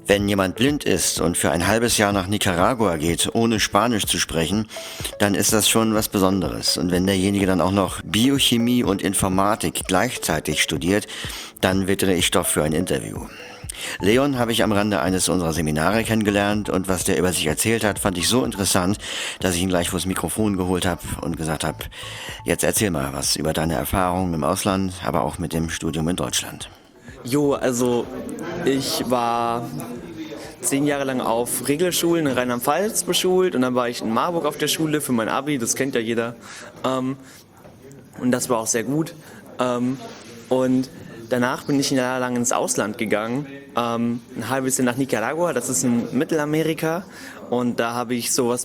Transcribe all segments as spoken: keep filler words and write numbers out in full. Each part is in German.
Wenn jemand blind ist und für ein halbes Jahr nach Nicaragua geht, ohne Spanisch zu sprechen, dann ist das schon was Besonderes. Und wenn derjenige dann auch noch Biochemie und Informatik gleichzeitig studiert, dann wittere ich Stoff für ein Interview. Leon habe ich am Rande eines unserer Seminare kennengelernt und was der über sich erzählt hat, fand ich so interessant, dass ich ihn gleich vors Mikrofon geholt habe und gesagt habe, jetzt erzähl mal was über deine Erfahrungen im Ausland, aber auch mit dem Studium in Deutschland. Jo, also ich war zehn Jahre lang auf Regelschulen in Rheinland-Pfalz beschult und dann war ich in Marburg auf der Schule für mein Abi, das kennt ja jeder. Ähm, und das war auch sehr gut. Ähm, und danach bin ich ein Jahr lang ins Ausland gegangen, ähm, ein halbes Jahr nach Nicaragua, das ist in Mittelamerika. Und da habe ich sowas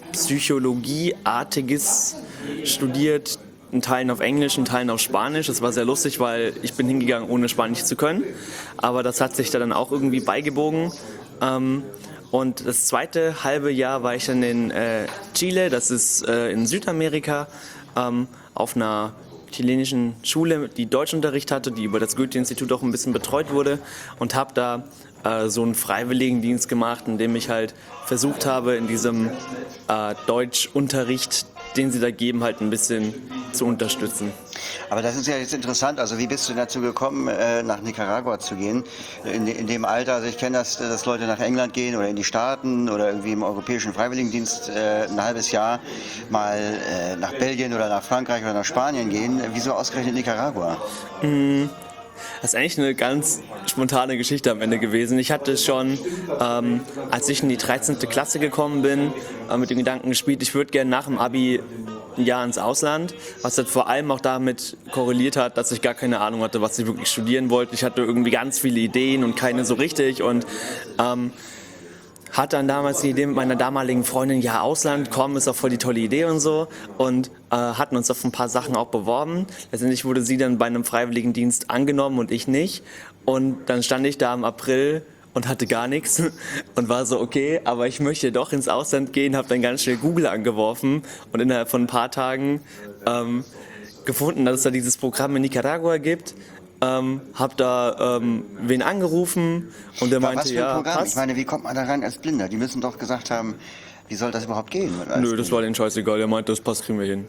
Psychologieartiges studiert, in Teilen auf Englisch, in Teilen auf Spanisch. Das war sehr lustig, weil ich bin hingegangen, ohne Spanisch zu können. Aber das hat sich da dann auch irgendwie beigebogen. Ähm, und das zweite halbe Jahr war ich dann in äh, Chile, das ist äh, in Südamerika, ähm, auf einer chilenischen Schule, die Deutschunterricht hatte, die über das Goethe-Institut auch ein bisschen betreut wurde und habe da äh, so einen Freiwilligendienst gemacht, in dem ich halt versucht habe, in diesem äh, Deutschunterricht, den sie da geben, halt ein bisschen zu unterstützen. Aber das ist ja jetzt interessant, also wie bist du dazu gekommen, nach Nicaragua zu gehen? In, in dem Alter, also ich kenne das, dass Leute nach England gehen oder in die Staaten oder irgendwie im Europäischen Freiwilligendienst ein halbes Jahr mal nach Belgien oder nach Frankreich oder nach Spanien gehen. Wieso ausgerechnet Nicaragua? Mhm. Das ist eigentlich eine ganz spontane Geschichte am Ende gewesen. Ich hatte schon, ähm, als ich in die dreizehnte Klasse gekommen bin, äh, mit dem Gedanken gespielt, ich würde gerne nach dem Abi ein Jahr ins Ausland, was halt vor allem auch damit korreliert hat, dass ich gar keine Ahnung hatte, was ich wirklich studieren wollte. Ich hatte irgendwie ganz viele Ideen und keine so richtig und ähm, hatte dann damals die Idee mit meiner damaligen Freundin, ja, Ausland, komm, ist auch voll die tolle Idee und so. Und äh, hatten uns auf ein paar Sachen auch beworben. Letztendlich wurde sie dann bei einem Freiwilligendienst angenommen und ich nicht. Und dann stand ich da im April und hatte gar nichts und war so, okay, aber ich möchte doch ins Ausland gehen, habe dann ganz schnell Google angeworfen und innerhalb von ein paar Tagen ähm, gefunden, dass es da dieses Programm in Nicaragua gibt. Ähm, hab da ähm, wen angerufen und der meinte, was für ein ja, Programm? passt. Ich meine, wie kommt man da rein als Blinder? Die müssen doch gesagt haben, wie soll das überhaupt gehen? Nö, das war denen scheißegal. Der meinte, das passt, kriegen wir hin.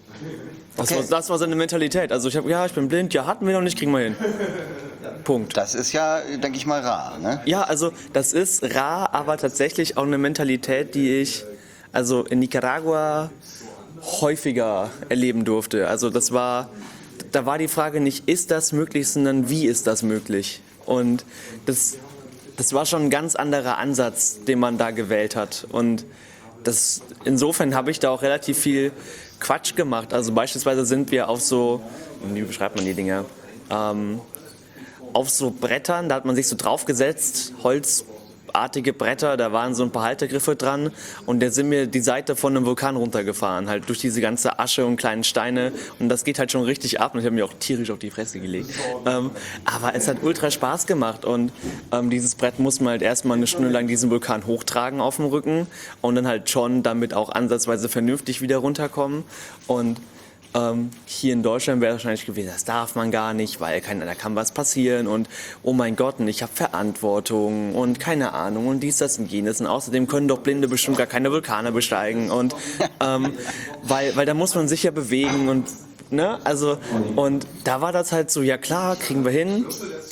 Das, Okay. war, das war seine Mentalität. Also ich habe, ja, ich bin blind, ja, hatten wir noch nicht, kriegen wir hin. Punkt. Das ist ja, denke ich mal, rar, ne? Ja, also das ist rar, aber tatsächlich auch eine Mentalität, die ich also in Nicaragua häufiger erleben durfte. Also das war, da war die Frage nicht, ist das möglich, sondern wie ist das möglich? Und das, das war schon ein ganz anderer Ansatz, den man da gewählt hat. Und das, insofern habe ich da auch relativ viel Quatsch gemacht. Also beispielsweise sind wir auf so, wie beschreibt man die Dinge, ähm, auf so Brettern, da hat man sich so draufgesetzt, holzartige Bretter, da waren so ein paar Haltegriffe dran und da sind mir die Seite von einem Vulkan runtergefahren, halt durch diese ganze Asche und kleinen Steine und das geht halt schon richtig ab und ich habe mir auch tierisch auf die Fresse gelegt. Ähm, aber es hat ultra Spaß gemacht und ähm, dieses Brett muss man halt erstmal eine Stunde lang diesen Vulkan hochtragen auf dem Rücken und dann halt schon damit auch ansatzweise vernünftig wieder runterkommen und Ähm, hier in Deutschland wäre es wahrscheinlich gewesen, das darf man gar nicht, weil kann, da kann was passieren und oh mein Gott, und ich habe Verantwortung und keine Ahnung und dies, das und jenes und außerdem können doch Blinde bestimmt gar keine Vulkane besteigen und ähm, weil, weil da muss man sich ja bewegen und ne, also und da war das halt so, ja klar, kriegen wir hin,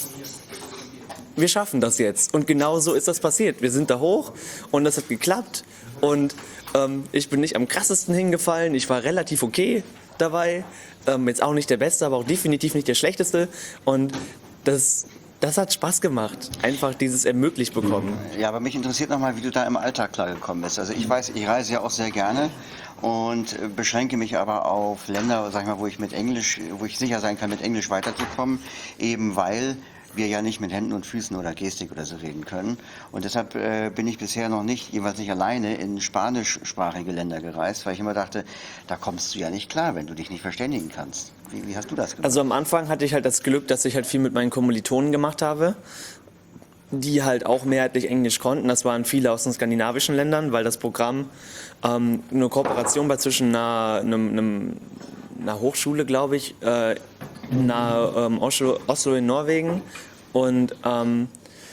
wir schaffen das jetzt und genau so ist das passiert, wir sind da hoch und das hat geklappt und ähm, ich bin nicht am krassesten hingefallen, ich war relativ okay dabei, ähm, jetzt auch nicht der Beste, aber auch definitiv nicht der Schlechteste und das, das hat Spaß gemacht, einfach dieses ermöglicht bekommen. Ja, aber mich interessiert nochmal, wie du da im Alltag klargekommen bist. Also ich weiß, ich reise ja auch sehr gerne und beschränke mich aber auf Länder, sag ich mal, wo ich mit Englisch, wo ich sicher sein kann, mit Englisch weiterzukommen, eben weil wir ja nicht mit Händen und Füßen oder Gestik oder so reden können. Und deshalb äh, bin ich bisher noch nicht, jeweils nicht alleine, in spanischsprachige Länder gereist, weil ich immer dachte, da kommst du ja nicht klar, wenn du dich nicht verständigen kannst. Wie, wie hast du das gemacht? Also am Anfang hatte ich halt das Glück, dass ich halt viel mit meinen Kommilitonen gemacht habe, die halt auch mehrheitlich Englisch konnten. Das waren viele aus den skandinavischen Ländern, weil das Programm ähm, eine Kooperation war zwischen einer, einem, einem, einer Hochschule, glaube ich, äh, nahe ähm, Oslo, Oslo in Norwegen und ähm,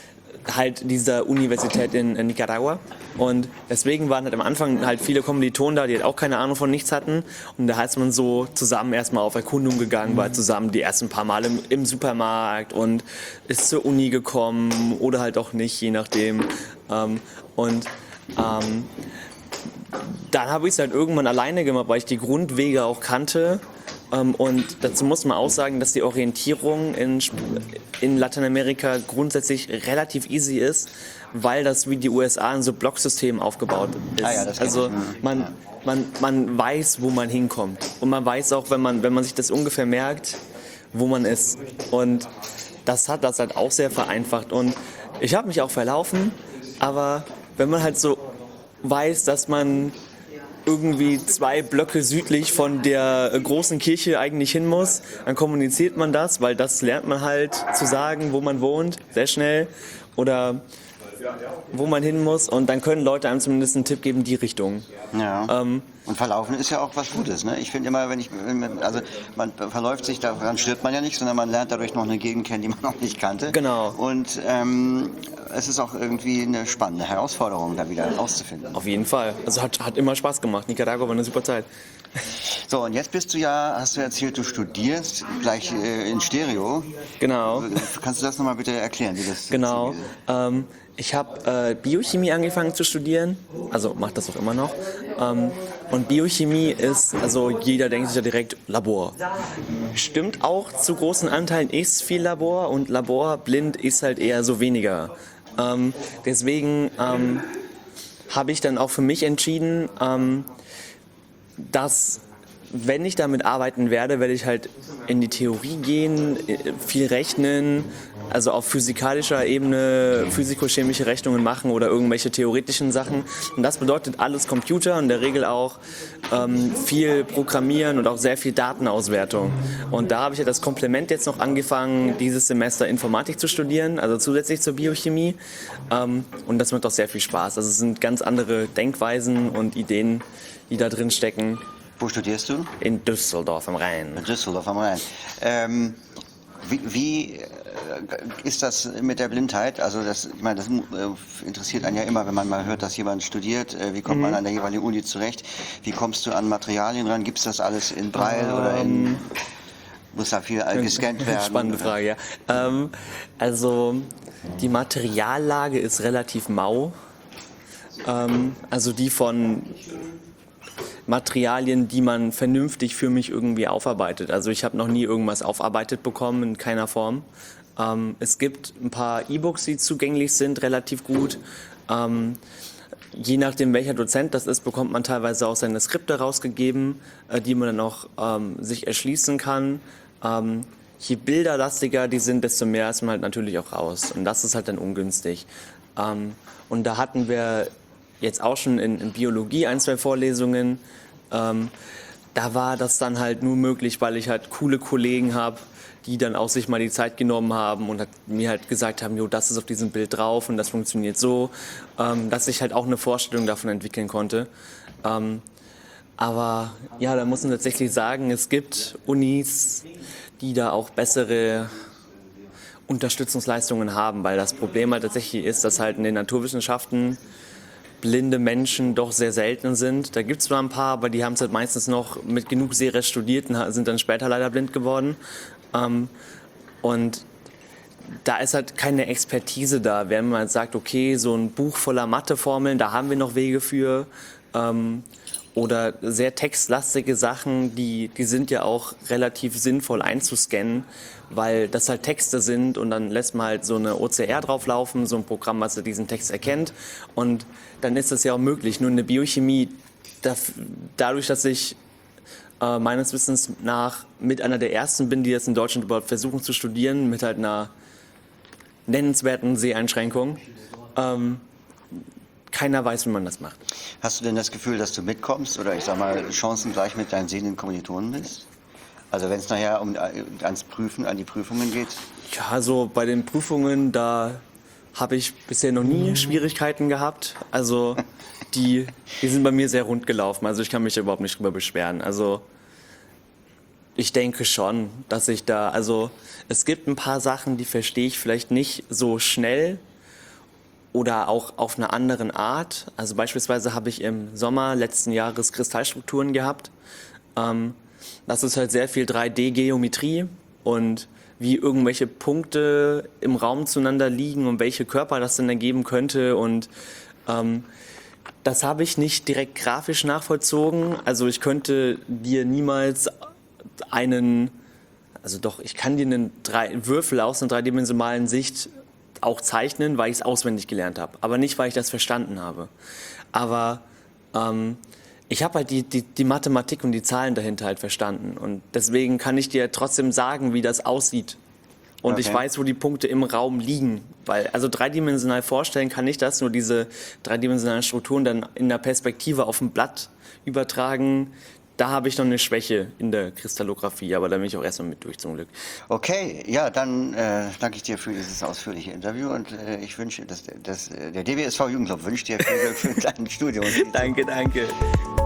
halt dieser Universität in, in Nicaragua. Und deswegen waren halt am Anfang halt viele Kommilitonen da, die halt auch keine Ahnung von nichts hatten. Und da ist man so zusammen erstmal auf Erkundung gegangen, war zusammen die ersten paar Mal im, im Supermarkt und ist zur Uni gekommen oder halt auch nicht, je nachdem. Ähm, und ähm, dann habe ich es halt irgendwann alleine gemacht, weil ich die Grundwege auch kannte. Ähm, und dazu muss man auch sagen, dass die Orientierung in, in Lateinamerika grundsätzlich relativ easy ist, weil das wie die U S A ein so Blocksystem aufgebaut ist. Ah ja, das kenn also ich. man, man, man weiß, wo man hinkommt. Und man weiß auch, wenn man, wenn man sich das ungefähr merkt, wo man ist. Und das hat das halt auch sehr vereinfacht. Und ich habe mich auch verlaufen, aber wenn man halt so weiß, dass man irgendwie zwei Blöcke südlich von der großen Kirche eigentlich hin muss, dann kommuniziert man das, weil das lernt man halt zu sagen, wo man wohnt, sehr schnell oder wo man hin muss und dann können Leute einem zumindest einen Tipp geben, die Richtung. Ja. Ähm, Und verlaufen ist ja auch was Gutes, ne? Ich finde immer, wenn ich, also man verläuft sich, daran stirbt man ja nicht, sondern man lernt dadurch noch eine Gegend kennen, die man noch nicht kannte. Genau. Und ähm, es ist auch irgendwie eine spannende Herausforderung, da wieder rauszufinden. Auf jeden Fall. Also hat, hat immer Spaß gemacht. Nicaragua war eine super Zeit. So, und jetzt bist du ja, hast du erzählt, du studierst gleich äh, in Stereo. Genau. Kannst du das nochmal bitte erklären, wie das Genau. Ähm, ich habe äh, Biochemie angefangen zu studieren, also mache das auch immer noch. Ähm, und Biochemie ist, also jeder denkt sich ja direkt Labor. Stimmt auch zu großen Anteilen, ist viel Labor und Labor blind ist halt eher so weniger. Ähm, deswegen ähm, habe ich dann auch für mich entschieden, ähm, dass wenn ich damit arbeiten werde, werde ich halt in die Theorie gehen, viel rechnen, also auf physikalischer Ebene physikochemische Rechnungen machen oder irgendwelche theoretischen Sachen. Und das bedeutet alles Computer und in der Regel auch ähm, viel Programmieren und auch sehr viel Datenauswertung. Und da habe ich ja das Komplement jetzt noch angefangen, dieses Semester Informatik zu studieren, also zusätzlich zur Biochemie. Ähm, und das macht auch sehr viel Spaß. Also es sind ganz andere Denkweisen und Ideen, die da drin stecken. Wo studierst du? In Düsseldorf am Rhein. In Düsseldorf am Rhein. Ähm, wie, wie äh, ist das mit der Blindheit? Also das, ich meine, das äh, interessiert einen ja immer, wenn man mal hört, dass jemand studiert. Äh, wie kommt man an der jeweiligen Uni zurecht? Wie kommst du an Materialien ran? Gibt es das alles in Braille ähm, oder in... Muss da viel gescannt werden? Spannende Frage, ja. Ähm, also die Materiallage ist relativ mau. Ähm, also die von Materialien, die man vernünftig für mich irgendwie aufarbeitet. Also ich habe noch nie irgendwas aufarbeitet bekommen, in keiner Form. Ähm, es gibt ein paar E-Books, die zugänglich sind, relativ gut. Ähm, je nachdem, welcher Dozent das ist, bekommt man teilweise auch seine Skripte rausgegeben, äh, die man dann auch ähm, sich erschließen kann. Ähm, je bilderlastiger die sind, desto mehr ist man halt natürlich auch raus. Und das ist halt dann ungünstig. Ähm, und da hatten wir jetzt auch schon in, in Biologie ein, zwei Vorlesungen. Ähm, da war das dann halt nur möglich, weil ich halt coole Kollegen habe, die dann auch sich mal die Zeit genommen haben und hat, mir halt gesagt haben, jo, das ist auf diesem Bild drauf und das funktioniert so, ähm, dass ich halt auch eine Vorstellung davon entwickeln konnte. Ähm, aber ja, da muss man tatsächlich sagen, es gibt Unis, die da auch bessere Unterstützungsleistungen haben, weil das Problem halt tatsächlich ist, dass halt in den Naturwissenschaften blinde Menschen doch sehr selten sind. Da gibt es zwar ein paar, aber die haben es halt meistens noch mit genug Series studiert und sind dann später leider blind geworden. Ähm, und da ist halt keine Expertise da. Wenn man sagt, okay, so ein Buch voller Matheformeln, da haben wir noch Wege für. Ähm, oder sehr textlastige Sachen, die, die sind ja auch relativ sinnvoll einzuscannen, weil das halt Texte sind und dann lässt man halt so eine O C R drauflaufen, so ein Programm, was diesen Text erkennt und dann ist das ja auch möglich. Nur in der Biochemie, da, dadurch, dass ich äh, meines Wissens nach mit einer der ersten bin, die das in Deutschland überhaupt versuchen zu studieren, mit halt einer nennenswerten Seheinschränkung, ähm, keiner weiß, wie man das macht. Hast du denn das Gefühl, dass du mitkommst oder ich sag mal chancengleich mit deinen sehenden Kommilitonen bist? Also wenn es nachher um ans Prüfen, an die Prüfungen geht? Ja, also bei den Prüfungen, da habe ich bisher noch nie Schwierigkeiten gehabt. Also die, die sind bei mir sehr rund gelaufen. Also ich kann mich da überhaupt nicht drüber beschweren. Also ich denke schon, dass ich da, also es gibt ein paar Sachen, die verstehe ich vielleicht nicht so schnell. oder auch auf einer anderen Art. Also beispielsweise habe ich im Sommer letzten Jahres Kristallstrukturen gehabt. Ähm, das ist halt sehr viel drei D-Geometrie und wie irgendwelche Punkte im Raum zueinander liegen und welche Körper das dann ergeben könnte. Und ähm, das habe ich nicht direkt grafisch nachvollzogen. Also ich könnte dir niemals einen, also doch, ich kann dir einen drei, Würfel aus einer dreidimensionalen Sicht auch zeichnen, weil ich es auswendig gelernt habe. Aber nicht, weil ich das verstanden habe. Aber ähm, ich habe halt die, die, die Mathematik und die Zahlen dahinter halt verstanden. Und deswegen kann ich dir trotzdem sagen, wie das aussieht. Und Okay. ich weiß, wo die Punkte im Raum liegen. Weil, also dreidimensional vorstellen kann ich das, nur diese dreidimensionalen Strukturen dann in der Perspektive auf ein Blatt übertragen. Da habe ich noch eine Schwäche in der Kristallographie, aber da bin ich auch erstmal mit durch zum Glück. Okay, ja, dann äh, danke ich dir für dieses ausführliche Interview und äh, ich wünsche, dass, dass, der D B S V Jugendclub wünscht dir viel Glück für dein Studium. Danke, danke.